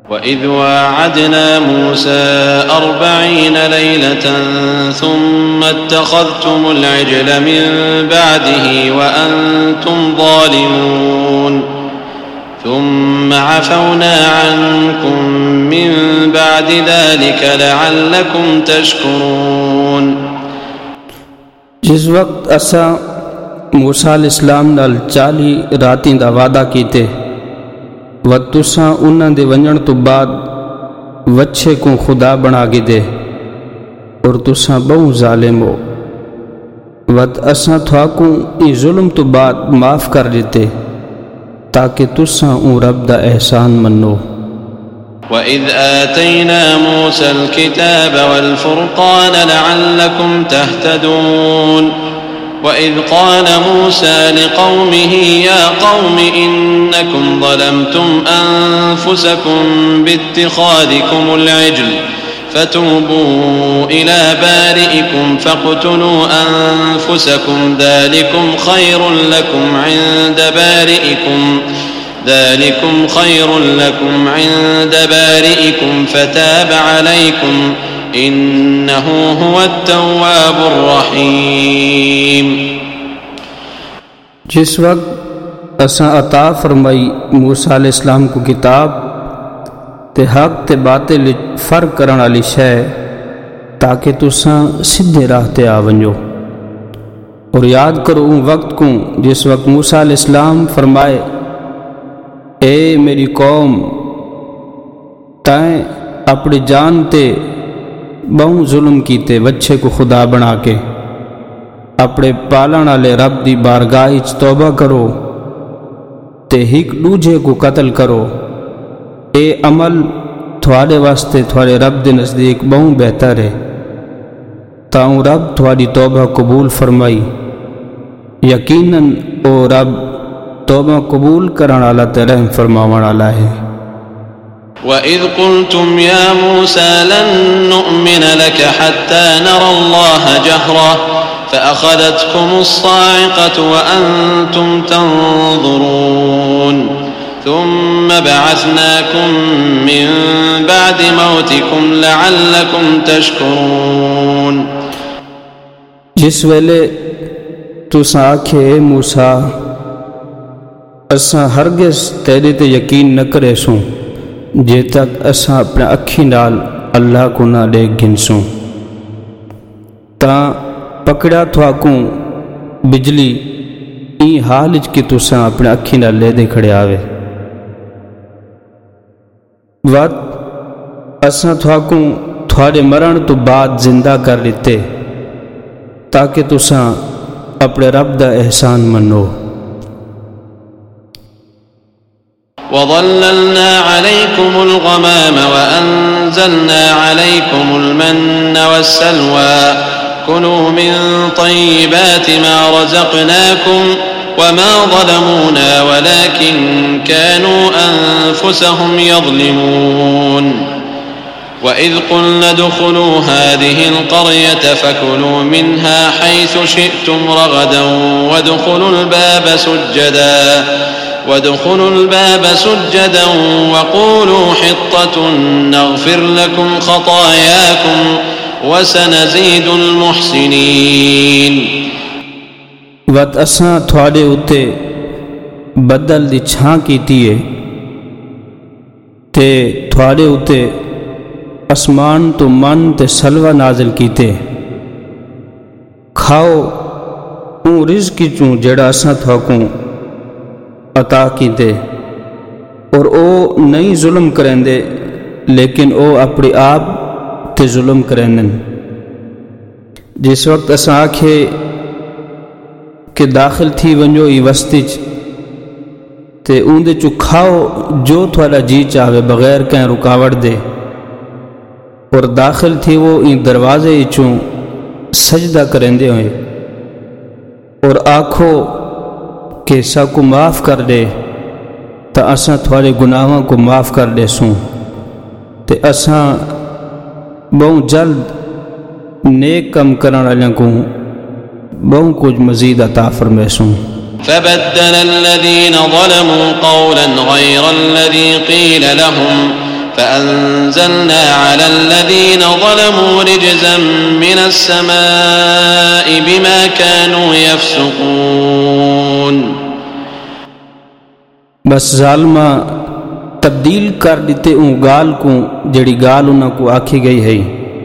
وَإِذْ وَاعَدْنَا مُوسَى 40 لَيْلَةً ثُمَّ اتَّخَذْتُمُ الْعِجْلَ مِنْ بَعْدِهِ وَأَنْتُمْ ظَالِمُونَ ثُمَّ عَفَوْنَا عَنْكُمْ مِنْ بَعْدِ ذَلِكَ لَعَلَّكُمْ تَشْكُرُونَ۔ जिस वक्त असां मूसा अलैहिस्सलाम नाल 40 रातें दा वादा कीते व तुसां उन्हां दे वंजण तो बाद वच्छे को खुदा बना गिदे और तुसां बहु जालिम हो वत असां थाकू ई जुल्म तो बाद माफ़ कर दिते ताकि तुसां ऊ रब दा एहसान मनो। وَإِذْ آتَيْنَا مُوسَى الْكِتَابَ وَالْفُرْقَانَ لَعَلَّكُمْ تَهْتَدُونَ وَإِذْ قَالَ مُوسَى لِقَوْمِهِ يَا قَوْمِ إِنَّكُمْ ظَلَمْتُمْ أَنفُسَكُمْ بِاتِّخَاذِكُمُ الْعِجْلَ فَتُوبُوا إِلَى بَارِئِكُمْ فَاقْتُلُوا أَنفُسَكُمْ ذَلِكُمْ خَيْرٌ لَكُمْ عِندَ بَارِئِكُمْ فَتَابَ عَلَيْكُمْ إِنَّهُ هُوَ التَّوَّابُ الرَّحِيمُ۔ जिस वक्त असां अता फरमाई मूसा अलैहिस्सलाम को किताब ते हक ते बातिल फ़र्क करण वाली शै ताकि तुसां सीधे राह ते आ वञो। और याद करो उन वक्त को जिस वक्त मूसा अलैहिस्सलाम फरमाए ए मेरी कौम तैं अपनी जान ते बहु जुल्म कीते वच्छे को खुदा बना के अपने पालन वाले रब दी बारगाह च तौबा करो ते हिक दूजे को कत्ल करो। ए अमल थोड़े वास्ते थोड़े रब दे नज़दीक बहु बेहतर है ताऊ रब थोड़ी तौबा कबूल फरमाई। यकीनन ओ रब तौबा कबूल करने वाला ते रहम फरमावण वाला है। وَإِذْ قُلْتُمْ يَا مُوسَى لَن نُّؤْمِنَ لَكَ حَتَّى نَرَى اللَّهَ جَهْرَةً فَأَخَذَتْكُمُ الصَّاعِقَةُ وَأَنْتُمْ تَنظُرُونَ ثُمَّ بَعَثْنَاكُمْ مِنْ بَعْدِ مَوْتِكُمْ لَعَلَّكُمْ تَشْكُرُونَ۔ जिस वेले तुसां आखे मूसा असां हरगिज़ तेरे ते यकीन न करेसूं जे तक असां अपने अखी नाल अल्लाह को ना देख गिनसूं तां पकड़ा थाकू बिजली ई हाल च कि तुसां अपने अखी नाल लेदे खड़े आवे वत असां थाकू थोड़े मरण तो बाद जिंदा कर दिते ताकि तुसां अपने रब दा एहसान मनो। وَظَلَّلْنَا عَلَيْكُمُ الْغَمَامَ وَأَنزَلْنَا عَلَيْكُمُ الْمَنَّ وَالسَّلْوَىٰ كُلُوا مِن طَيِّبَاتِ مَا رَزَقْنَاكُمْ وَمَا ظَلَمُونَا وَلَكِن كَانُوا أَنفُسَهُمْ يَظْلِمُونَ وَإِذْ قُلْنَا ادْخُلُوا هَٰذِهِ الْقَرْيَةَ فَكُلُوا مِنْهَا حَيْثُ شِئْتُمْ رَغَدًا وَادْخُلُوا الْبَابَ سُجَّدًا وَقُولُوا حِطَّةٌ نَغْفِرْ لَكُمْ خَطَايَاكُمْ وَسَنَزِيدُ الْمُحْسِنِينَ۔ वत असां थोड़े उते बदल दी छां कीती है ते थोड़े उते आसमान तो मन ते सलवा नाजिल कीते खाओ ऊ रिज़्क़ चूं जेड़ा असां थाकू अता कीते और ओ नहीं जुल्म करेंदे लेकिन ओ अपने आप ते जुल्म करेंदन। जिस वक्त असां आखे कि दाखिल थी वञो ई वस्ती ते उंदे चू खाओ जो थोड़ा जी चाहे बगैर कंहिं रुकावट दे और दाखिल थी वो ई दरवाजे चूं सजदा करेंदे हुए और आखो कि साकू माफ़ कर दे तो असां थोड़े गुनाहों को माफ़ कर देसूं ते असां बहु जल्द नेक कम करने वालों को बहु कुछ मज़ीद अता फरमासूं। فبدل الذين ظلموا قولا غير الذي قيل لهم فأنزلنا على الذين ظلموا رجزا من السماء بما كانوا يفسقون. بس ظالما تبدیل کر دیتے اون گال کو جڑی گال انہاں کو آکھی گئی ہے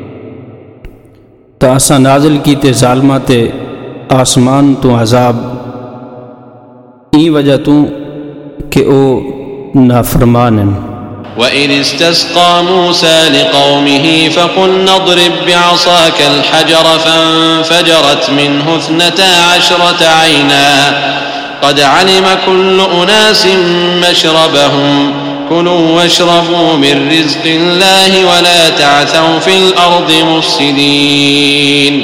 تا اساں نازل کیتے ظالما تے آسمان تو عذاب ای وجہ تو کہ او نافرمانن. وَإِذِ اسْتَسْقَى مُوسَى لِقَوْمِهِ فَقُلْنَا اضْرِبْ بِعَصَاكَ الْحَجَرَ فَانفَجَرَتْ مِنْهُ 12 عَيْنًا قَدْ عَلِمَ كُلُّ أُنَاسٍ مَّشْرَبَهُمْ كُلُوا وَاشْرَبُوا مِن رِّزْقِ اللَّهِ وَلَا تَعْثَوْا فِي الْأَرْضِ مُفْسِدِينَ.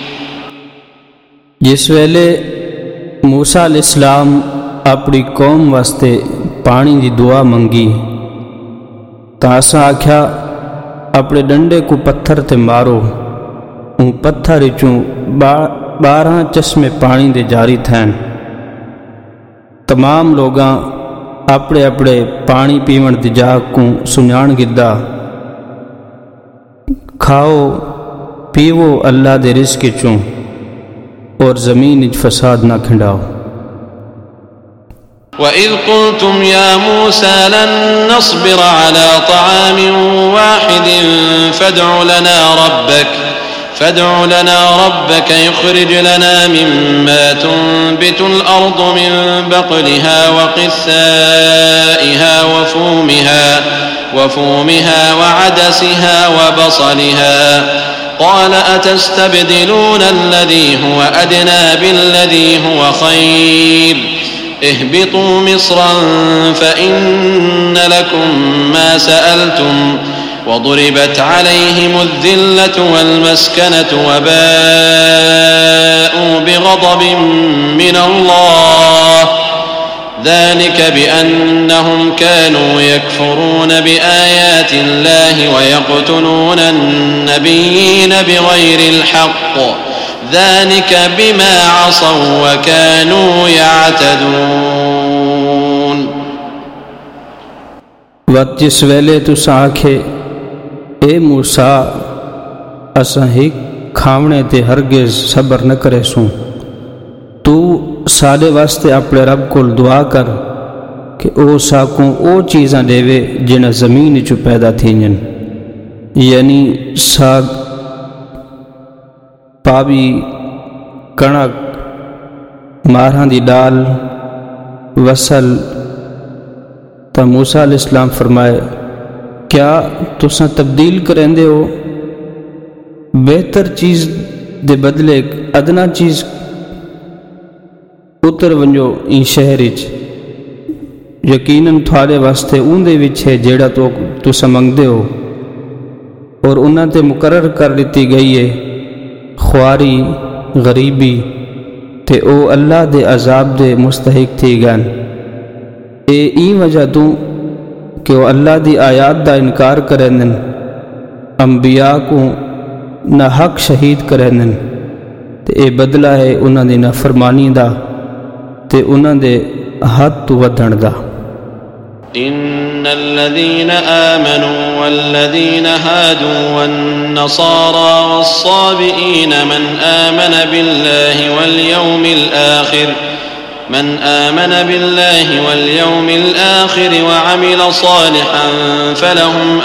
جس ویلے موسیٰ علیہ السلام اپنی قوم واسطے پانی دی دعا منگی تا اساں آکھیا اپنے ڈنڈے کو پتھر تے مارو ان پتھر چوں 12 چشمے پانی دے جاری تھین. تمام لوگاں اپنے اپنے پانی پیون دی جاگ کو سنجان گدا کھاؤ پیو اللہ دے رزق چوں اور زمین اچ فساد نہ کھنڈاؤ. وَإِذْ قُلْتُمْ يَا مُوسَى لَن نَّصْبِرَ عَلَى طَعَامٍ وَاحِدٍ فَادْعُ لَنَا رَبَّكَ يُخْرِجْ لَنَا مِمَّا تُنبِتُ الْأَرْضُ مِن بَقْلِهَا وَقِثَّائِهَا وَفُومِهَا وَعَدَسِهَا وَبَصَلِهَا قَالَ أَتَسْتَبْدِلُونَ الَّذِي هُوَ أَدْنَىٰ بِالَّذِي هُوَ خَيْرٌ اهبطوا مصرا فإن لكم ما سألتم وضربت عليهم الذلة والمسكنة وباءوا بغضب من الله ذلك بأنهم كانوا يكفرون بآيات الله ويقتلون النبيين بغير الحق ذلك بما عصوا وكانوا يعتدون. وقت جس ویلے تساں آکھے اے موسیٰ اساں ہی کھاونے تے ہرگز صبر نہ کرے سوں تو سارے واسطے اپنے رب کو دعا کر کہ او ساکوں او چیزاں دیوے جنہ زمین چو پیدا تھینجن یعنی ساگ پابی کنک مارہاں دی ڈال وصل. تا موسیٰ علیہ السلام فرمائے کیا تساں تبدیل کریں ہو بہتر چیز دے بدلے ادنا چیز اتر ونجو این شہر اچ یقیناً تھوڑے واسطے اون دے وچ ہے جیڑا تساں منگدے ہو اور انہاں تے مقرر کر دیتی گئی ہے خواری غریبی تے او اللہ دے عذاب دے مستحق تھی گن. اے ای وجہ تو کہ وہ اللہ دی آیات دا انکار کرندن انبیاء کو نہ حق شہید کرندن تے اے بدلہ ہے انہاں دی نافرمانی دا تے انہاں دے حد تو ودھن دا. إن الذين آمنوا والذين هادوا والنصارى والصابئين من آمن بالله واليوم الآخر وعمل صالحا فلهم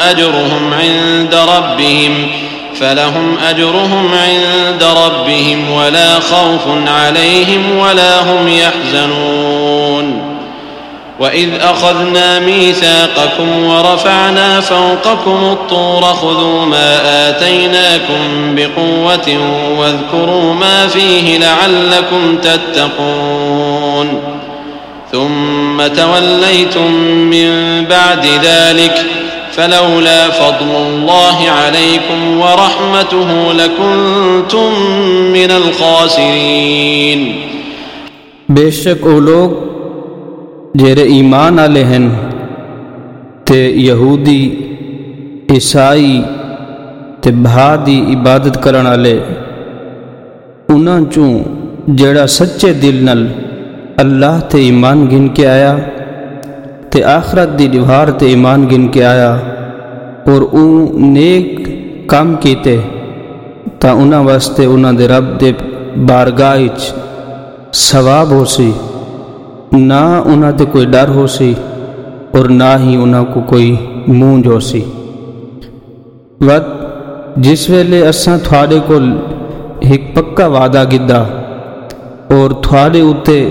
أجرهم عند ربهم ولا خوف عليهم ولا هم يحزنون. وَإِذْ أَخَذْنَا مِيثَاقَكُمْ وَرَفَعْنَا فَوْقَكُمُ الطُّورَ خُذُوا مَا آتَيْنَاكُمْ بِقُوَّةٍ وَاذْكُرُوا مَا فِيهِ لَعَلَّكُمْ تَتَّقُونَ ثُمَّ تَوَلَّيْتُمْ مِنْ بَعْدِ ذَلِكَ فَلَوْلَا فَضْلُ اللَّهِ عَلَيْكُمْ وَرَحْمَتُهُ لَكُنْتُمْ مِنَ الْخَاسِرِينَ. بے شک او لوگ جیرے ایمان آلے ہیں تے یہودی عیسائی تے بھا دی عبادت کرن آلے انہاں چوں جیڑا سچے دل نل اللہ تے ایمان گن کے آیا تے آخرت دی دیوار تے ایمان گن کے آیا और ਉਹ नेक काम कीते ਤਾਂ ਉਹਨਾਂ ਵਾਸਤੇ ਉਹਨਾਂ ਦੇ ਰੱਬ ਦੇ ਬਾਰਗਾਹ ਵਿੱਚ ਸਵਾਬ ਹੋ ਸੀ, ਨਾ ਉਹਨਾਂ ਤੇ ਕੋਈ ਡਰ ਹੋ ਸੀ और ना ही उन्होंने कोई मूंझ हो सी। वत जिस वेले असां थोड़े को एक पक्का वादा किया और थोड़े उत्ते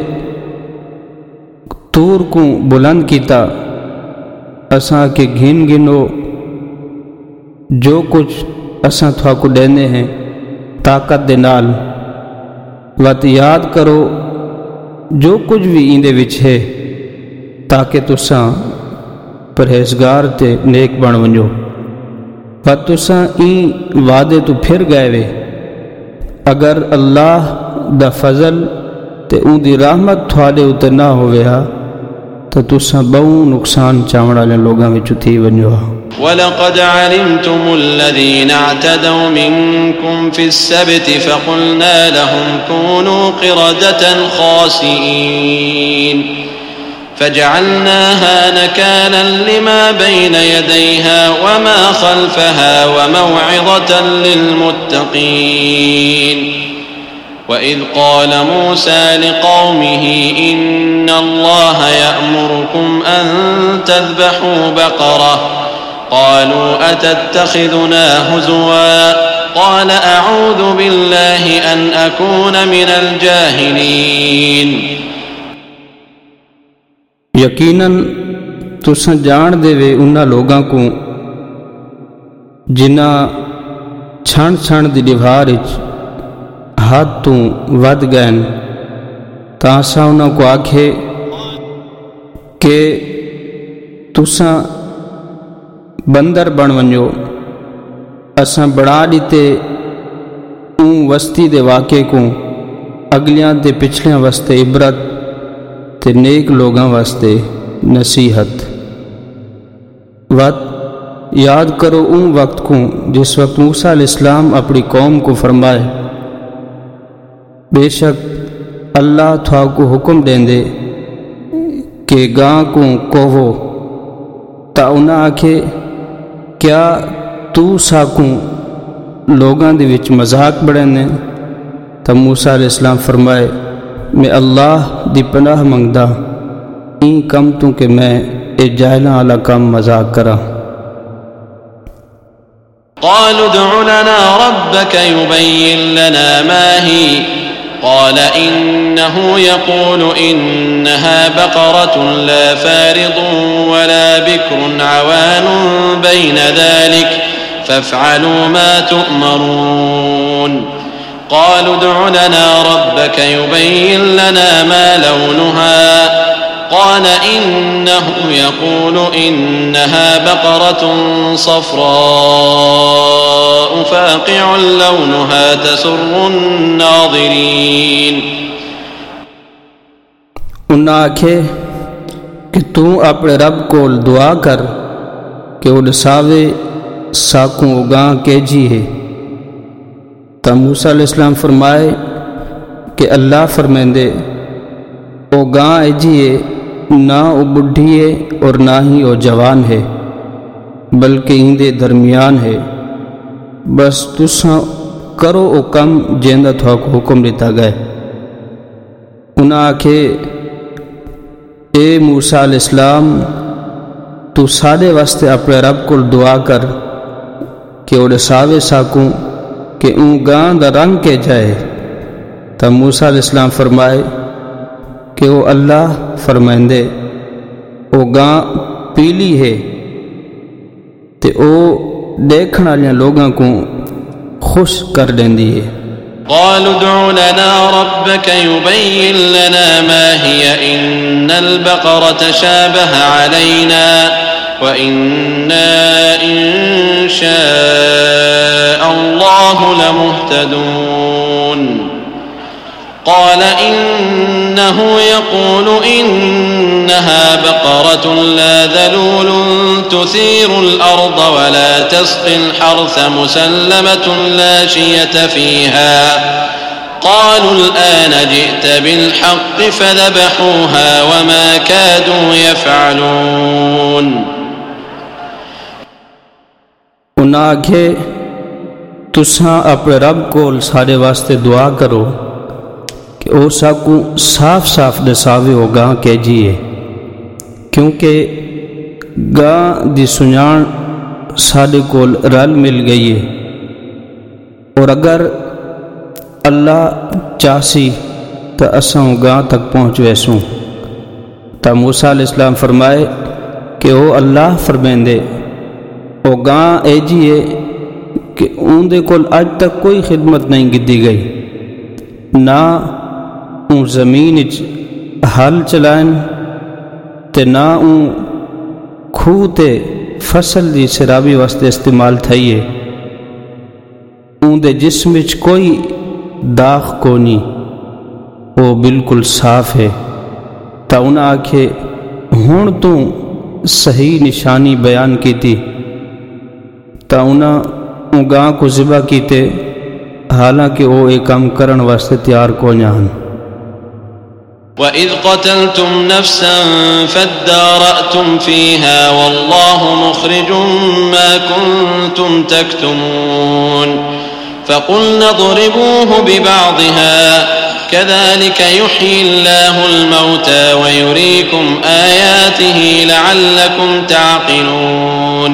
तूर को बुलंद किया, असां के गिन गिनो जो कुछ असां थोड़े देने हैं ताकत दे नाल। वत याद करो जो कुछ भी इंदे विच है ताकि तुसां परहेज़गार ते नेक बन वञो। पर तुसां ई वादे तो फिर गए वे। अगर अल्लाह दा फजल ते उनकी रहमत थोड़े उत्ते ना होवे हा तो तुसां बहु नुकसान चावण वाले लोगों में थी वञो हा। वलक़द अलिमतुम अल्लज़ीना अअतदौ मिनकुम फ़िस्सब्ति फ़क़ुलना लहुम कूनू क़िरदतन ख़ासिईन फजअलनाहा नकालन लिमा बैन यदैहा वमा खल्फहा वमौइज़तन लिलमुत्तक़ीन। वइज़ क़ाल मूसा लिक़ौमिही इन्नल्लाह यअमुरुकुम अन तज़बहू बक़रह क़ालू अतत्तख़िज़ुना हुज़ुवा क़ाल अऊज़ु बिल्लाहि अन अकून मिनल जाहिलीन। यकीनन तुसां जान देवे उन्हां लोगां को जिन्हां छण छण दी दीवार विच हद तो वध गए तां असां उन्हां को आखे कि तुसां बंदर बण वञो। असां बणा ॾिते ऊं वस्ती दे वाक़े को अगलियां ते पिछलियां वास्ते इबरत ते नेक लोगों वास्ते नसीहत। वत याद करो उन वक्त को जिस वक्त मूसा अलैहिस्सलाम अपनी कौम को फरमाए, बेशक अल्लाह था को हुक्म देंदे कि गां को कोहो ता उन्हें आखे क्या तू साकू लोगों दे विच मजाक बढ़ाने। तब मूसा अलैहिस्सलाम फरमाए मैं अल्लाह दी पनाह मंगदा ई कम तू कि मैं ए जाहिलां वाला काम मजाक करा। क़ालू उदउ लना रब्बक युबय्यिन लना मा ही क़ाल इन्नहु यक़ूलु इन्नहा बक़रतुन ला फ़ारिदुन वला बिक्रुन अवानुन बैन ज़ालिक फ़फ़अलू मा तुअमरून। قالوا ادع لنا ربك يبين لنا ما لونها قال إنه يقول إنها بقرة صفراء فاقع لونها تسر الناظرين। उन्हें आखे कि तू अपने रब को दुआ कर कि वो दसावे साकू उगां केजी है। तब मूसा अलैहिस्सलाम फरमाए कि अल्लाह फरमाइंदे ओ गां ऐजी है ना वो बुढ़ी है और ना ही वो जवान है बल्कि इंदे दरमियान है। बस तुसां करो वो कम जेंदा थाको हुक्म दिता गए। उन्हें आखे ए मूसा अलैहिस्सलाम तू साढ़े वास्ते अपने रब को दुआ कर कि वो दसावे साकू कि ऊँ गां दा रंग के जाए। तब मूसा अलैहिस्सलाम फरमाए कि वो अल्लाह फरमाइंदे वो गां पीली है ते ओ देखण वाले लोगों को खुश कर देंदी है। قالوا ادع لنا ربك يبين لنا ما هي إن البقرة شابه علينا وإنا إن شاء الله لمهتدون। قال إنه يقول إنها بقرة لا ذلول تثير الأرض ولا تسقي الحرث مسلمة لا شية فيها قالوا الآن جئت بالحق فذبحوها وما كادوا يفعلون۔ उन्हें आखे तुसां अपने रब कोल सारे वास्ते दुआ करो कि वह साकू साफ साफ दसावे हो गां कहजिए, क्योंकि गां दी सुञाण साडे कोल रल मिल गई है। और अगर अल्लाह चासी तो असां गां तक पहुँच वैसूँ। तो मूसा अलैहिस्सलाम फरमाए कि वो अल्लाह फरमेंदे वो गां ऐजी है कि उनके कोल अज तक कोई खिदमत नहीं की गई, ना ऊ जमीन हल चलान ते ना ऊ खूह ते फसल की सराबी वास्ते इस्तेमाल थी है। उनके जिस्म विच कोई दाग कोनी, वो बिल्कुल साफ है। तो उन्हें आखे हुण तू सही निशानी बयान की थी। तो उन्हें गां को ज़िबा कीते, हालांकि वो एक काम करन वास्ते तैयार को हन। वइज़ क़तलतुम नफ़्सन फ़द्दारअतुम फ़ीहा वल्लाहु मुख़रिजुम मा कुन्तुम तक्तुमून फ़क़ुल्ना ज़रिबूहु बिबअज़िहा कज़ालिक युह्यिल्लाहुल मौता वयुरीकुम आयातिही लअल्लकुम तअक़िलून।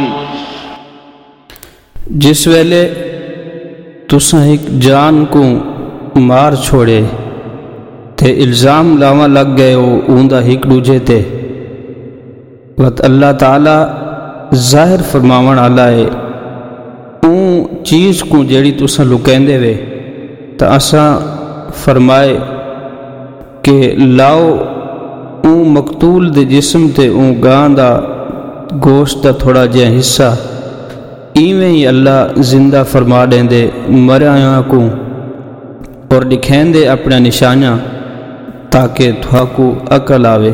जिस वेले तुसां एक जान को मार छोड़े ते इल्ज़ाम लावा लग गए हो ऊंदा हिक दूजे ते, वत अल्लाह ताला ज़ाहिर फरमावण आला है ऊँ चीज़ को जेड़ी तुसां लुकैंदे वे। तो असां फरमाए कि लाओ ऊँ मकतूल दे जिस्म ते ऊँ गां दा गोश्त दा थोड़ा जिहा हिस्सा, इवें ही अल्लाह जिंदा फरमा देंदे मरिया को और दिखेंदे अपना निशाना ताकि थाकू अकल आवे।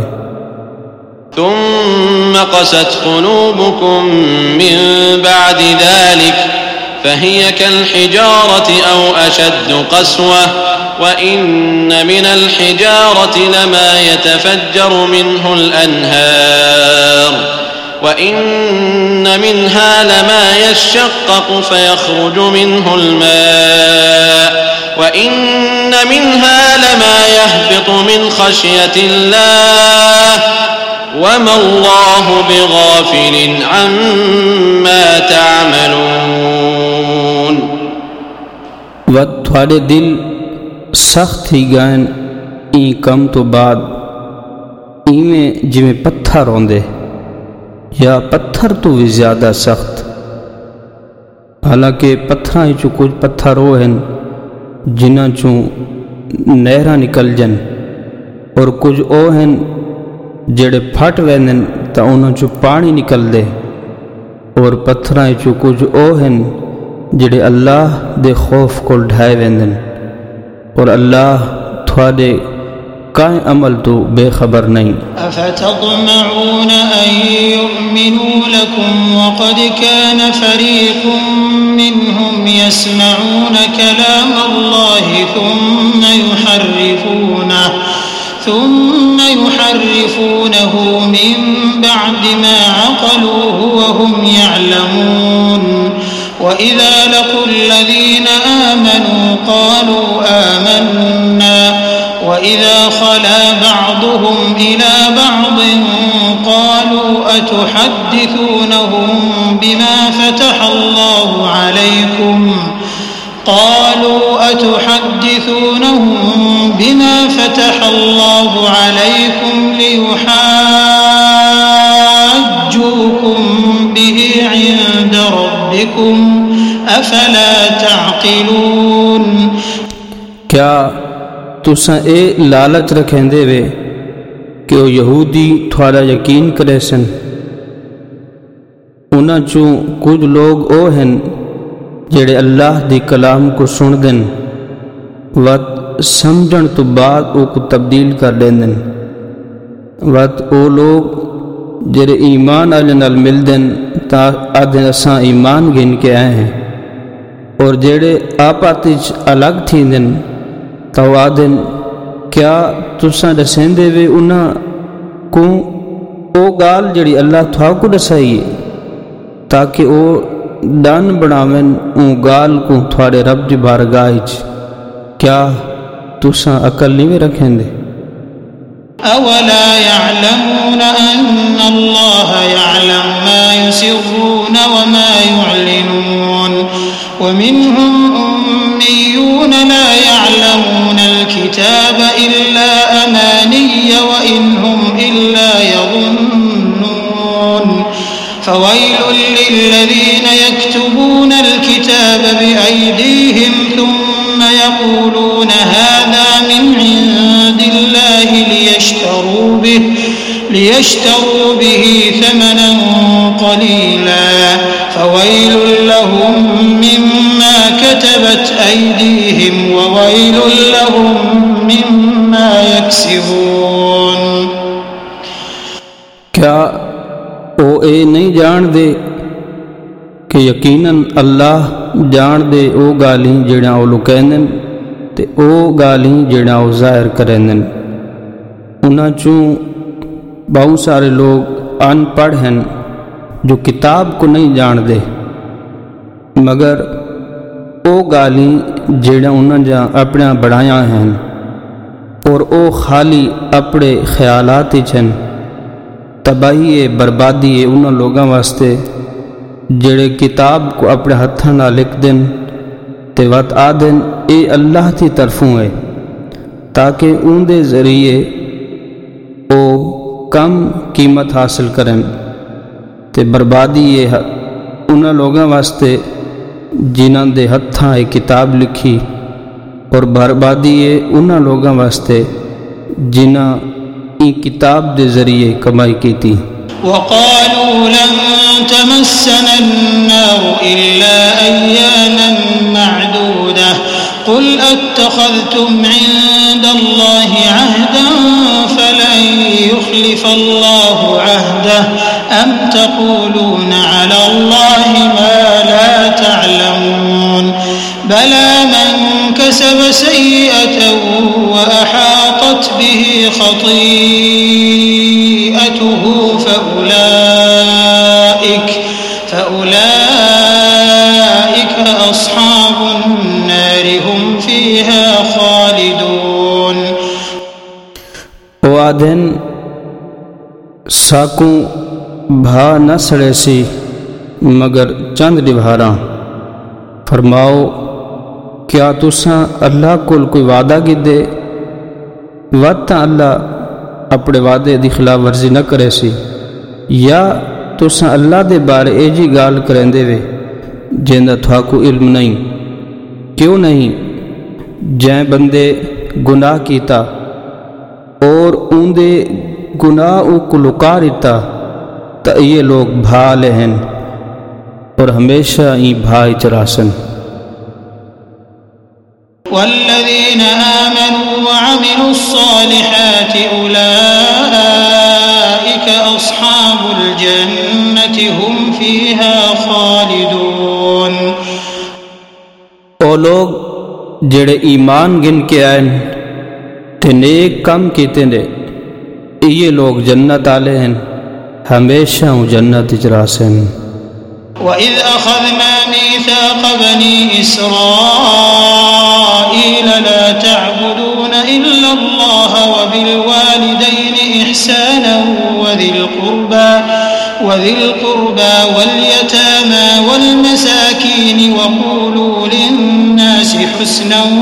तुम्मा क़सत क़ुलूबुकुम मिन बअदि ज़ालिक फ़हिय कल-हिजारति औ अशद्दु क़स्वा व इन्न मिनल हिजारति लमा यतफ़ज्जरु मिन्हुल अन्हार व इन्न मिन्हा लमा यशक़्क़क़ु फ़यख़्रुजु मिन्हुल मा व इन्न मिन्हा लमा यहबितु मिन ख़श्यतिल्लाह वमा अल्लाहु बिग़ाफ़िलिन अम्मा तअमलून। वत थोड़े दिल सख्त ही गए ई कम तो बाद इवें जिमें पत्थर होंदे या पत्थर तो भी ज़्यादा सख्त। हालांकि पत्थर चो कुछ पत्थर वो हैं जिन्हां चों नहरां निकल जन और कुछ ओ हैं जेड़े फट वेंदन तो उन्हां चों पानी निकल दे, और पत्थरां चों कुछ ओ हैं जेड़े अल्लाह दे खौफ को ढाए वेंदन, और अल्लाह थोड़े काए अमल तो बेखबर नहीं। अफततमऊन अन युमिनू लकुम वक़द कान फरीक़ुम मिनहुम यसमऊन कलाम अल्लाहि थुम्मा युहर्रिफूनहु मिन बअदि मा अक़लूहु वहुम यअलमून वइज़ा लक़ुल्लज़ीन आमनू क़ालू आमन्ना वइज़ा ख़ला बअदुहुम इला बअदिन क़ालू अतुहद्दिथूनहुम बिमा फ़तहल्लाहु अलैकुम लियुहाज्जूकुम बिही इंद रब्बिकुम अफला तअक़िलून। क्या तुसां ए लालच रखेंदे वे कि वो यहूदी थोड़ा यकीन करे सन? उन्हां चों कुछ लोग ओ हैं जेड़े अल्लाह दी कलाम को सुन देन वत समझण तो बाद को तब्दील कर देंदन। वत ओ लोग जेड़े ईमान आले नाल मिल देन ता आदे असां ईमान गिन के आए हैं, और जेड़े आपाती अलग थी दिन तो आदन क्या तुसां दसेंदे वे उन्हां को ओ गाल जड़ी अल्लाह थाकू दसाई ताकि वो डन बनावन ऊं गाल को थोड़े रब की बारगाह च, क्या तुसां अकल नहीं रखेंदे? अवला यअलमून अन्नल्लाह यअलम मा युसिर्रून व मा युअलिनून व मिनहुम उम्मियून ला यअलमूनल किताब इल्ला अमानिय व इनहुम इल्ला यज़ुन्नून फवैलुल लिल्लज़ीन यक्तुबूनल किताब बिअयदीहिम थुम्मा यक़ूलून हाज़ा मिन इंदिल्लाहि लियश्तरू बिही थमनन क़लीला फवैलुल लहुम मिम्मा कतबत अयदीहिम व वैलुल लहुम मिम्मा यक्सिबून। क्या ओ ए नहीं जान दे कि यकीनन अल्लाह जान दे ओ गाली जेड़ा ओ लुकैंदन ते ओ गाली जेड़ा ओ जाहिर करैंदन। उन्हां चों बहुत सारे लोग अनपढ़ हैं जो किताब को नहीं जान दे, मगर ओ गाली जेड़ा उन्हां जा अपना बढ़ाया हैं और ओ खाली अपने ख्यालात ही छन। तबाही है बर्बादी है उन्हां लोगों वास्ते जेड़े किताब को अपने हत्थां नाल लिख देन ते वत आदन ए अल्लाह की तरफों है, ताकि उनके जरिए ओ कम कीमत हासिल करें। ते बर्बादी ये उन्हां लोगों वास्ते जिन्हां दे हत्थां ये किताब लिखी, और बर्बादी ये उन्हां लोगों वास्ते जिन्हां ई किताब दे जरिए कमाई की थी। वक़ालू लन तमस्सना अन्नार इल्ला अय्यामन मअदूदा क़ुल अत्तख़ज़्तुम इंदल्लाहि अहदन फलन युख़्लिफ़ल्लाहु अहदह अम तक़ूलून अलल्लाहि मा ला तअलमून बला मन कसब सय्यअतन व अहातत बिही खतीअतुहु फउलाइक अस्हाबुन नार हुम फीहा खालिदून। ओ आदन साकू भा न सड़े सी मगर चंद डिभारा। फरमाओ क्या तुसां अल्लाह कोल कोई वादा कीते? वत तां अल्लाह अपने वादे की खिलाफ वर्जी न करे सी, या तुसां अल्लाह दे बारे ए जी गाल करेंदे वे जिंदा थाकू इल्म नहीं? क्यों नहीं? जै बंदे गुनाह कीता और उनके गुनाह को लुका दिता तो ये लोग भा ले हैं और हमेशा ही भाई चरासन। वल्लज़ीन आमनू व अमिलुस्सालिहात उलाइक अस्हाबुल जन्नति हुम फीहा खालिदून। ओ लोग जेड़े ईमान गिन के आए ते नेक काम कीते ने, ये लोग जन्नत आले हैं, हमेशा जन्नत इजरासन। वइज़ अख़ज़ना मीसाक़ बनी इस्राईल ला तअबुदून इल्लल्लाह व बिल वालिदैनि इहसानन वज़िल क़ुर्बा वल यतामा वल मसाकीन वक़ूलू लिन्नासि हुस्नन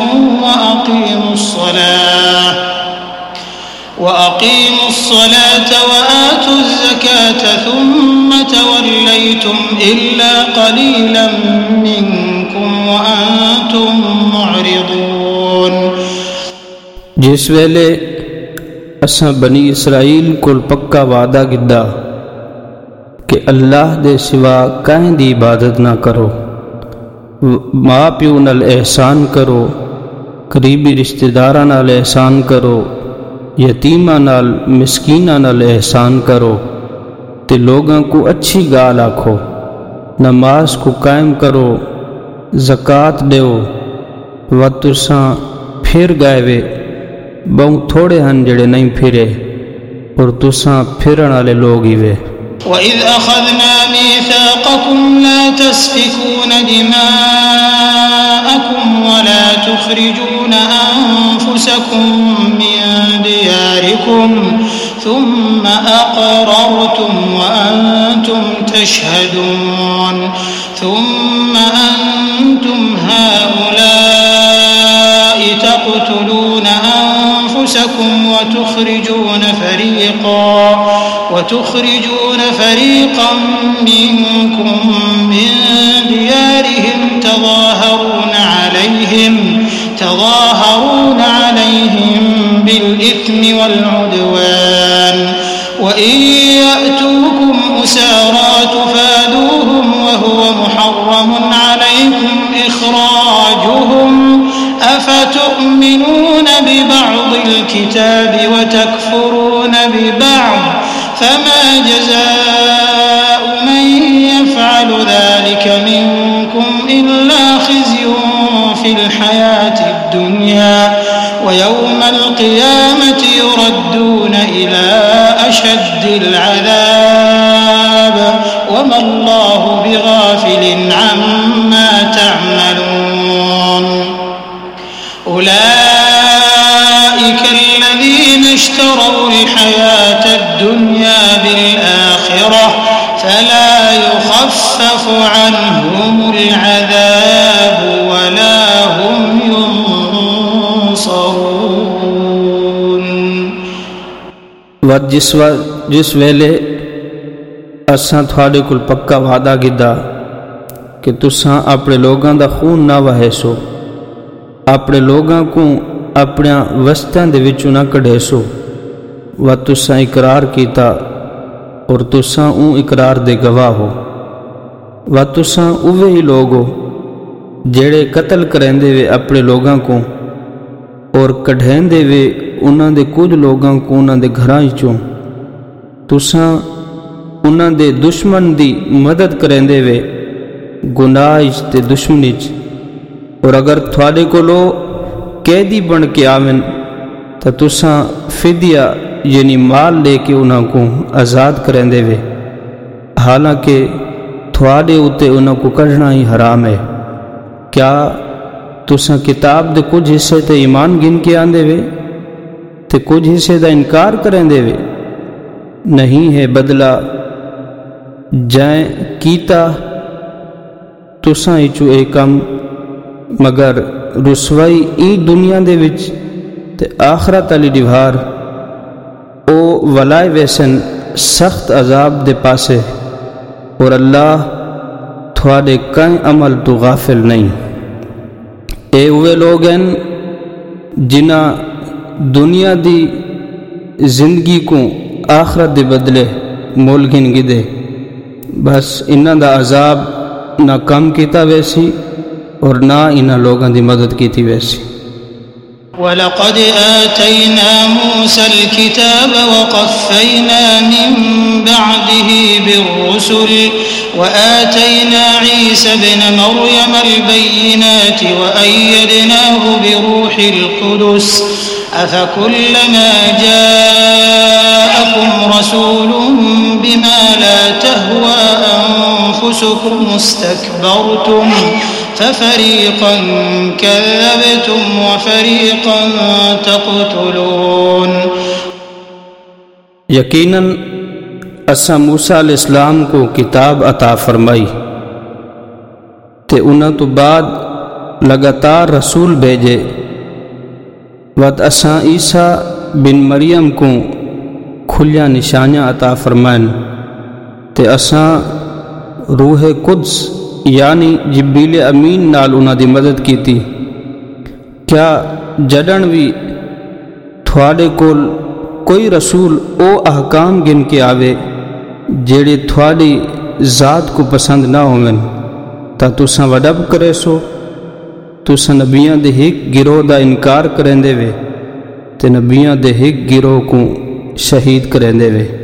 وأقيموا الصلاة وآتوا الزكاة ثم توليتم إلا قليلا منكم وأنتم معرضون। जिस वेले असां बनी इसराइल को पक्का वादा किया कि अल्लाह दे सिवा कहीं दी इबादत ना करो, माँ प्यो नाल एहसान करो, करीबी रिश्तेदारां नाल एहसान करो, यतीमा नाल मिसकीना नाल एहसान करो, ते लोगों को अच्छी गाल आखो, नमाज को कायम करो, ज़कात देओ। व तुसां फिर गए वे बहुत थोड़े हैं जड़े नहीं फिरे, और तुसां फिरन वाले लोग ही वे। وإذ أخذنا ميثاقكم لا تسفكون دماءكم ولا تخرجون أنفسكم من دياركم ثم أقررتم وأنتم تشهدون ثم أنتم هؤلاء تقتلون أنفسكم وتخرجون فريقا منكم من ديارهم تظاهرون عليهم بالإثم والعدوان وإن يأتوكم أسارى تفادوهم وهو محرم عليكم إخراجهم أفتؤمنون ببعض الكتاب وتكفرون ببعض فما جزاء من يفعل ذلك منكم إلا خزي في الحياة الدنيا ويوم القيامة يردون إلى أشد العذاب وما الله بغافل عما تعملون أولئك الذين اشتروا الحياة الدنيا بالآخرة فلا يخفف عنهم العذاب ولا هم ينصرون। जिस वेले असां थोड़े कोल पक्का वादा कीता कि तुसां अपने लोगों का खून ना वहेसो, अपने लोगों को अपने वस्तां दे विचों ना कढेसो, व तुसां इकरार कीता और तुसां ऊ इकरार दे गवाह हो। व तुसां उवे ही लोग हो जेड़े कत्ल करेंदे वे अपने लोगों को और कढेंदे वे उन्हां दे कुछ लोगों को उन्हां दे घरां चों। तुसां उन्हां दे दुश्मन दी मदद करेंदे वे गुनाह ते दुश्मनी च। और अगर थोड़े कोलो कैदी बन के आवन तो तुसां फिदिया यानी माल लेके उन्हां को आज़ाद करेंदे वे, हालांकि थोड़े उत्ते उन्हां को कढ़ना ही हराम है। क्या तुसां किताब दे कुछ हिस्से ते ईमान गिन के आंदे वे ते कुछ हिस्से दा इनकार करेंदे वे? नहीं है बदला जै कीता तुसां इचू ए कम, मगर रुसवाई ई दुनिया दे विच ते आखरत अली दीवार ओ वलाए वैसन सख्त अजाब दे पासे। और अल्लाह थोड़े कई अमल तो गाफिल नहीं। ए वे लोग हैं जिन्हां दुनिया दी जिंदगी को आखरत दे बदले मोल गिन गिदे, बस इन्हां दा अजाब ना कम कीता वैसी और ना इन्हां लोगों की मदद की थी वैसी। वलक़द आतैना मूसा अल-किताब वक़फ़ैना मिन बअदिही बिर्रुसुल वआतैना ईसा इब्न मर्यम अल-बय्यिनात वअय्यदनाहु बिरूहिल क़ुदुस अफ़कुल्लमा जाअकुम रसूलुन बिमा ला तहवा अन्फुसुकुम इस्तकबरतुम फफ़रीक़न कज़्ज़बतुम वफ़रीक़न तक़तुलून। यकीनन असां मूसा अलैहिस्सलाम को किताब अता फरमाई ते उन्हां तो बाद लगातार रसूल भेजे। वत असां ईसा बिन मरियम को खुलिया निशानियाँ अता फरमाइन ते असां रूह कुद्स यानी जिब्रील अमीन नाल उन्हां दी मदद की थी। क्या जडन भी थोड़े कोल कोई रसूल ओ अहकाम गिन के आवे जेड़े थोड़ी ज़ात को पसंद ना होवन ता तुसां वडब करे सो? तुसां नबियां दे हिक गिरोह दा इनकार करेंदे वे ते नबियां दे हिक गिरोह को शहीद करेंदे वे।